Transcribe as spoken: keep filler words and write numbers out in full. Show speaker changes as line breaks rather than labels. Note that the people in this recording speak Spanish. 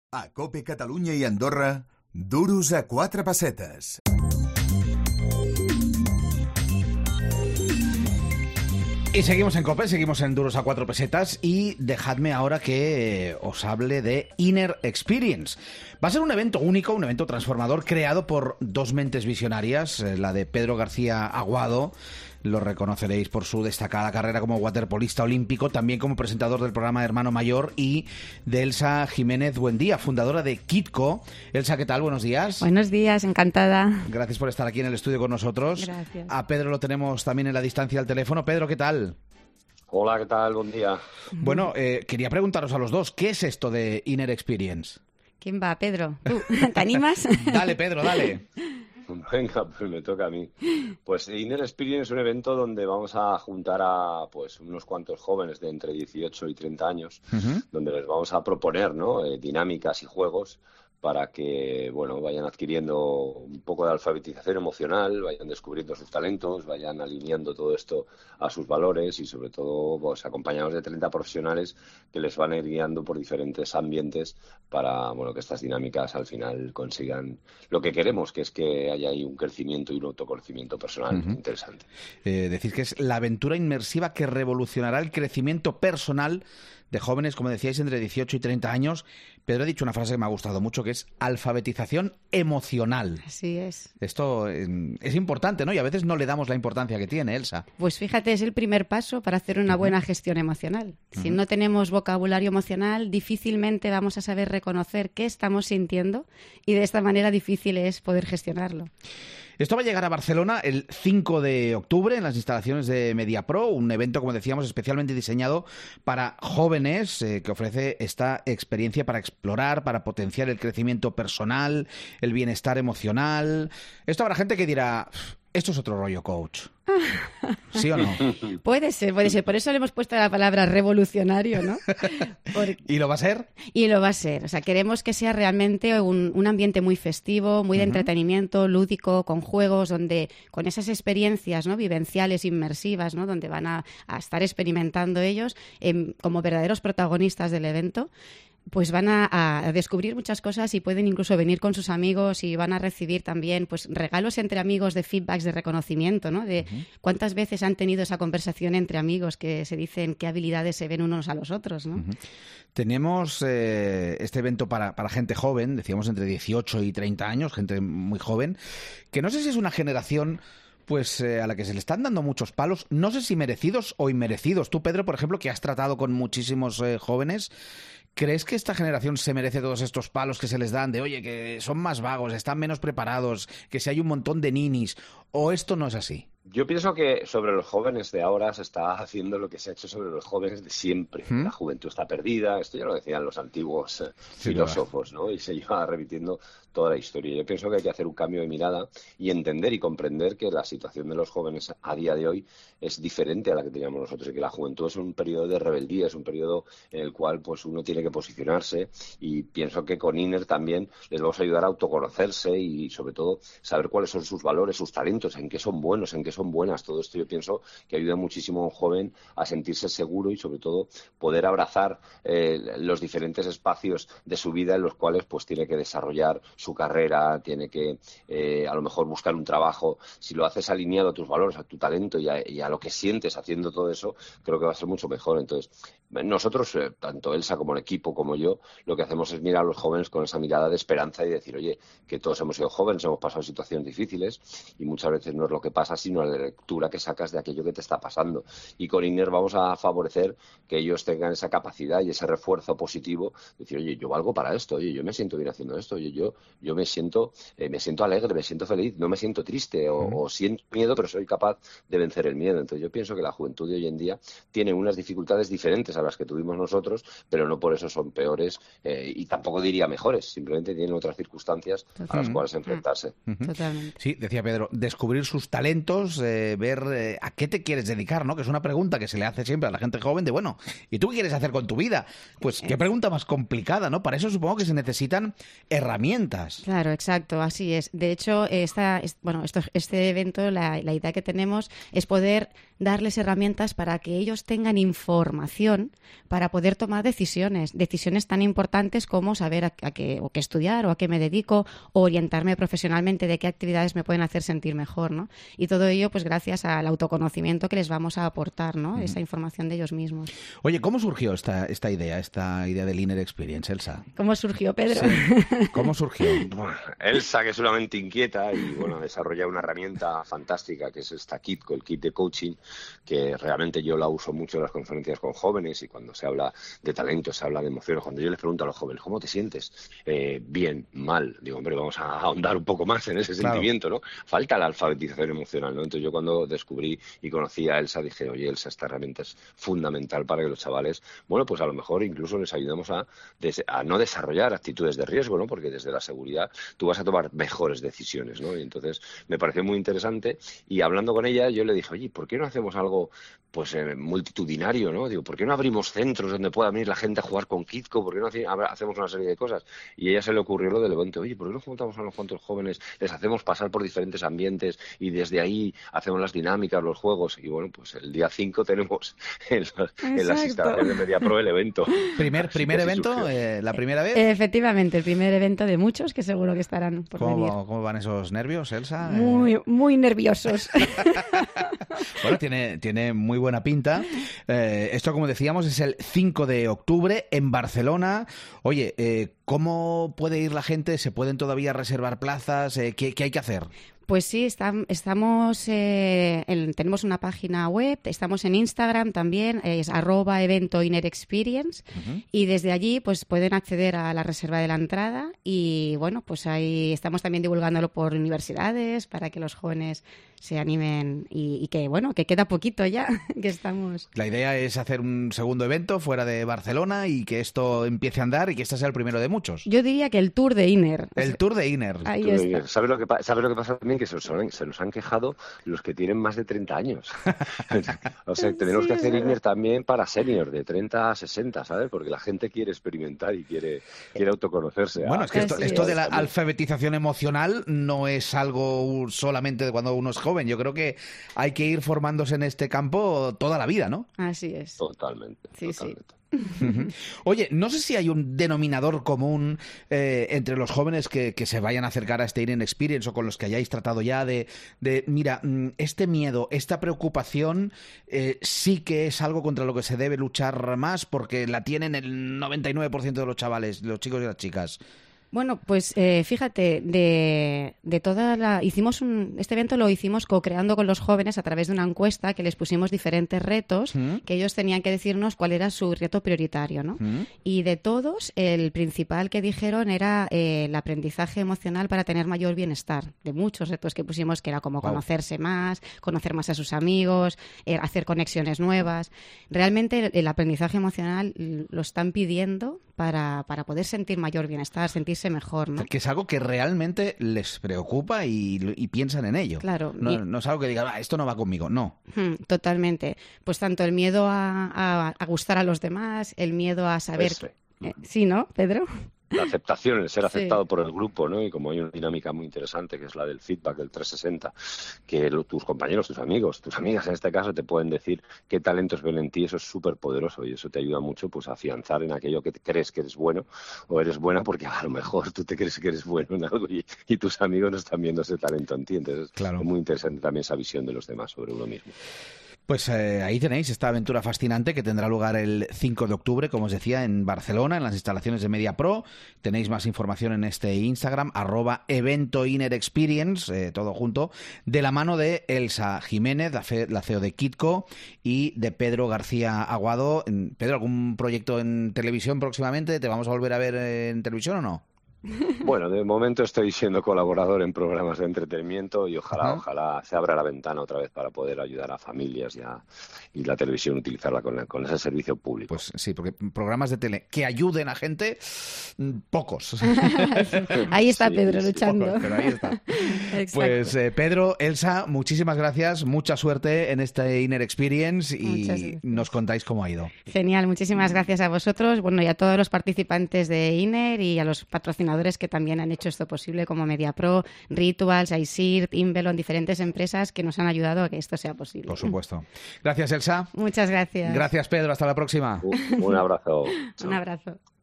A COPE Catalunya i Andorra, duros a quatre pessetes.
Y seguimos en COPE, seguimos en Duros a Cuatro Pesetas y dejadme ahora que os hable de Inner Experience. Va a ser un evento único, un evento transformador creado por dos mentes visionarias, la de Pedro García Aguado, lo reconoceréis por su destacada carrera como waterpolista olímpico, también como presentador del programa Hermano Mayor, y de Elsa Jiménez Buendía, fundadora de Kitco. Elsa, ¿qué tal? Buenos días.
Buenos días, encantada.
Gracias por estar aquí en el estudio con nosotros.
Gracias.
A Pedro lo tenemos también en la distancia al teléfono. Pedro, ¿qué tal?
Hola, ¿qué tal? Buen día.
Bueno, eh, quería preguntaros a los dos, ¿qué es esto de Inner Experience?
¿Quién va, Pedro? ¿Tú? ¿Te animas?
Dale, Pedro, dale.
Venga, pues me toca a mí. Pues Inner Experience es un evento donde vamos a juntar a pues unos cuantos jóvenes de entre dieciocho y treinta años, uh-huh. donde les vamos a proponer, ¿no? eh, dinámicas y juegos para que, bueno, vayan adquiriendo un poco de alfabetización emocional, vayan descubriendo sus talentos, vayan alineando todo esto a sus valores y, sobre todo, pues acompañados de treinta profesionales que les van a ir guiando por diferentes ambientes para, bueno, que estas dinámicas al final consigan lo que queremos, que es que haya ahí un crecimiento y un autoconocimiento personal uh-huh. interesante.
Eh, decís que es la aventura inmersiva que revolucionará el crecimiento personal de jóvenes, como decíais, entre dieciocho y treinta años. Pedro ha dicho una frase que me ha gustado mucho, que es alfabetización emocional.
Así es.
Esto es, es importante, ¿no? Y a veces no le damos la importancia que tiene, Elsa.
Pues fíjate, es el primer paso para hacer una uh-huh. buena gestión emocional. Uh-huh. Si no tenemos vocabulario emocional, difícilmente vamos a saber reconocer qué estamos sintiendo y de esta manera difícil es poder gestionarlo.
Esto va a llegar a Barcelona el cinco de octubre en las instalaciones de MediaPro, un evento, como decíamos, especialmente diseñado para jóvenes eh, que ofrece esta experiencia para explorar, para potenciar el crecimiento personal, el bienestar emocional. Esto habrá gente que dirá, esto es otro rollo, coach. ¿Sí o no?
Puede ser, puede ser. Por eso le hemos puesto la palabra revolucionario, ¿no? Porque...
¿Y lo va a ser?
Y lo va a ser. O sea, queremos que sea realmente un, un ambiente muy festivo, muy de uh-huh. entretenimiento, lúdico, con juegos, donde con esas experiencias, ¿no? vivenciales, inmersivas, ¿no? Donde van a, a estar experimentando ellos eh, como verdaderos protagonistas del evento, pues van a, a descubrir muchas cosas y pueden incluso venir con sus amigos y van a recibir también pues regalos entre amigos de feedbacks, de reconocimiento, ¿no? De uh-huh. cuántas veces han tenido esa conversación entre amigos que se dicen qué habilidades se ven unos a los otros, ¿no?
Uh-huh. Tenemos eh, este evento para, para gente joven, decíamos entre dieciocho y treinta años, gente muy joven, que no sé si es una generación... pues eh, a la que se le están dando muchos palos, no sé si merecidos o inmerecidos. Tú, Pedro, por ejemplo, que has tratado con muchísimos eh, jóvenes, ¿crees que esta generación se merece todos estos palos que se les dan de, oye, que son más vagos, están menos preparados, que si hay un montón de ninis, o esto no es así?
Yo pienso que sobre los jóvenes de ahora se está haciendo lo que se ha hecho sobre los jóvenes de siempre. ¿Mm? La juventud está perdida, esto ya lo decían los antiguos eh, sí, filósofos, ¿no? Y se lleva repitiendo toda la historia. Yo pienso que hay que hacer un cambio de mirada y entender y comprender que la situación de los jóvenes a día de hoy es diferente a la que teníamos nosotros y que la juventud es un periodo de rebeldía, es un periodo en el cual pues uno tiene que posicionarse, y pienso que con Inner también les vamos a ayudar a autoconocerse y sobre todo saber cuáles son sus valores, sus talentos, en qué son buenos, en qué son buenas. Todo esto yo pienso que ayuda muchísimo a un joven a sentirse seguro y sobre todo poder abrazar eh, los diferentes espacios de su vida en los cuales pues tiene que desarrollar su carrera, tiene que eh, a lo mejor buscar un trabajo. Si lo haces alineado a tus valores, a tu talento y a, y a lo que sientes haciendo todo eso, creo que va a ser mucho mejor. Entonces, nosotros, eh, tanto Elsa como el equipo como yo, lo que hacemos es mirar a los jóvenes con esa mirada de esperanza y decir, oye, que todos hemos sido jóvenes, hemos pasado situaciones difíciles y muchas veces no es lo que pasa, sino la lectura que sacas de aquello que te está pasando. Y con Inner vamos a favorecer que ellos tengan esa capacidad y ese refuerzo positivo, decir, oye, yo valgo para esto, oye, yo me siento bien haciendo esto, oye, yo yo me siento eh, me siento alegre, me siento feliz, no me siento triste o, uh-huh. o siento miedo, pero soy capaz de vencer el miedo. Entonces yo pienso que la juventud de hoy en día tiene unas dificultades diferentes a las que tuvimos nosotros, pero no por eso son peores eh, y tampoco diría mejores, simplemente tienen otras circunstancias uh-huh. a las cuales enfrentarse.
Uh-huh. Totalmente. Sí, decía Pedro, descubrir sus talentos, juntos, eh, ver eh, a qué te quieres dedicar, ¿no? Que es una pregunta que se le hace siempre a la gente joven de, bueno, ¿y tú qué quieres hacer con tu vida? Pues qué pregunta más complicada, ¿no? Para eso supongo que se necesitan herramientas.
Claro, exacto, así es. De hecho, esta, bueno, esto, este evento, la, la idea que tenemos es poder darles herramientas para que ellos tengan información para poder tomar decisiones, decisiones tan importantes como saber a, a qué, o qué estudiar o a qué me dedico, o orientarme profesionalmente de qué actividades me pueden hacer sentir mejor, ¿no? Y todo ello, pues gracias al autoconocimiento que les vamos a aportar, ¿no? Mm. Esa información de ellos mismos.
Oye, ¿cómo surgió esta, esta idea, esta idea del Inner Experience, Elsa?
¿Cómo surgió, Pedro?
Sí. ¿Cómo surgió?
Bueno, Elsa, que es una mente inquieta y bueno, desarrolla una herramienta fantástica que es esta Kitco, el kit de coaching, que realmente yo la uso mucho en las conferencias con jóvenes y cuando se habla de talento, se habla de emociones. Cuando yo les pregunto a los jóvenes, ¿cómo te sientes? Eh, bien, mal. Digo, hombre, vamos a ahondar un poco más en ese claro. sentimiento, ¿no? Falta la alfabetización emocional, ¿no? Entonces yo cuando descubrí y conocí a Elsa dije, oye, Elsa, esta herramienta es fundamental para que los chavales, bueno, pues a lo mejor incluso les ayudemos a, a no desarrollar actitudes de riesgo, ¿no? Porque desde la seguridad tú vas a tomar mejores decisiones, ¿no? Y entonces me pareció muy interesante y hablando con ella yo le dije, oye, ¿por qué no hacemos algo pues eh, multitudinario, ¿no? Digo, ¿por qué no abrimos centros donde pueda venir la gente a jugar con Kitco? ¿Por qué no hacemos una serie de cosas? Y a ella se le ocurrió lo del evento, oye, ¿por qué no juntamos a unos cuantos jóvenes, les hacemos pasar por diferentes ambientes y desde ahí hacemos las dinámicas, los juegos? Y bueno, pues el día cinco tenemos en, los, en las instalaciones de MediaPro el evento.
¿Primer, primer evento? Eh, ¿La primera vez?
Efectivamente, el primer evento de muchos que seguro que estarán por
¿Cómo,
venir.
¿Cómo van esos nervios, Elsa?
Muy,
eh...
muy nerviosos.
Bueno, tiene, tiene muy buena pinta. Eh, esto, como decíamos, es el cinco de octubre en Barcelona. Oye, eh, ¿cómo puede ir la gente? ¿Se pueden todavía reservar plazas? Eh, ¿qué, ¿Qué hay que hacer?
Pues sí, está, estamos, eh, en, tenemos una página web, estamos en Instagram también, es arroba evento Inner Experience, uh-huh. y desde allí pues pueden acceder a la reserva de la entrada y bueno, pues ahí estamos también divulgándolo por universidades para que los jóvenes se animen y, y que bueno, que queda poquito ya, que estamos...
La idea es hacer un segundo evento fuera de Barcelona y que esto empiece a andar y que este sea el primero de muchos.
Yo diría que el Tour de Inner.
El Tour de Inner.
Ahí
Tour
está.
de Inner. ¿Sabes lo que, ¿Sabes lo que pasa también? Que se nos, han, se nos han quejado los que tienen más de treinta años. O sea, tenemos sí, que hacer Inner también para seniors, de treinta a sesenta, ¿sabes? Porque la gente quiere experimentar y quiere, quiere autoconocerse.
Bueno,
ah,
es que esto, esto de la
también.
alfabetización emocional no es algo solamente de cuando uno es joven. Yo creo que hay que ir formándose en este campo toda la vida, ¿no?
Así es.
Totalmente,
sí,
totalmente.
Sí.
Uh-huh. Oye, no sé si hay un denominador común eh, entre los jóvenes que, que se vayan a acercar a este Inner Experience o con los que hayáis tratado ya de, de mira, este miedo, esta preocupación eh, sí que es algo contra lo que se debe luchar más porque la tienen el noventa y nueve por ciento de los chavales, los chicos y las chicas.
Bueno, pues eh, fíjate, de, de toda la... hicimos un, este evento lo hicimos co-creando con los jóvenes a través de una encuesta que les pusimos diferentes retos ¿Mm? que ellos tenían que decirnos cuál era su reto prioritario, ¿no? ¿Mm? Y de todos, el principal que dijeron era eh, el aprendizaje emocional para tener mayor bienestar. De muchos retos que pusimos, que era como wow. conocerse más, conocer más a sus amigos, eh, hacer conexiones nuevas. Realmente el, el aprendizaje emocional lo están pidiendo para, para poder sentir mayor bienestar, sentirse mejor, ¿no?
Que es algo que realmente les preocupa y, y piensan en ello.
Claro.
No,
y...
no es algo que digan, ah, esto no va conmigo, no.
Totalmente. Pues tanto el miedo a, a, a gustar a los demás, el miedo a saber...
Pues,
eh, sí, ¿no, Pedro?
La aceptación, el ser aceptado
sí.
por el grupo, ¿no? Y como hay una dinámica muy interesante que es la del feedback del trescientos sesenta, que lo, tus compañeros, tus amigos, tus amigas en este caso te pueden decir qué talentos ven en ti, eso es súper poderoso y eso te ayuda mucho pues a afianzar en aquello que crees que eres bueno o eres buena porque a lo mejor tú te crees que eres bueno en algo y, y tus amigos no están viendo ese talento en ti. Entonces
claro.
Es muy interesante también esa visión de los demás sobre uno mismo.
Pues eh, ahí tenéis esta aventura fascinante que tendrá lugar el cinco de octubre, como os decía, en Barcelona, en las instalaciones de MediaPro. Tenéis más información en este Instagram, arroba evento Inner Experience, eh, todo junto, de la mano de Elsa Jiménez, la, fe, la C E O de Kitco, y de Pedro García Aguado. Pedro, ¿algún proyecto en televisión próximamente? ¿Te vamos a volver a ver en televisión o no?
Bueno, de momento estoy siendo colaborador en programas de entretenimiento y ojalá, uh-huh. ojalá se abra la ventana otra vez para poder ayudar a familias y, a, y la televisión utilizarla con, con ese servicio público.
Pues sí, porque programas de tele que ayuden a gente, pocos.
Ahí está
sí,
Pedro
sí,
luchando.
Pocos, pero ahí está. Pues eh, Pedro, Elsa, muchísimas gracias, mucha suerte en este Inner Experience y nos contáis cómo ha ido.
Genial, muchísimas gracias a vosotros, bueno, y a todos los participantes de Inner y a los patrocinadores que también han hecho esto posible, como MediaPro, Rituals, iSirt, Invelon, diferentes empresas que nos han ayudado a que esto sea posible.
Por supuesto. Gracias, Elsa.
Muchas gracias.
Gracias, Pedro. Hasta la próxima.
Un, un abrazo.
Un abrazo.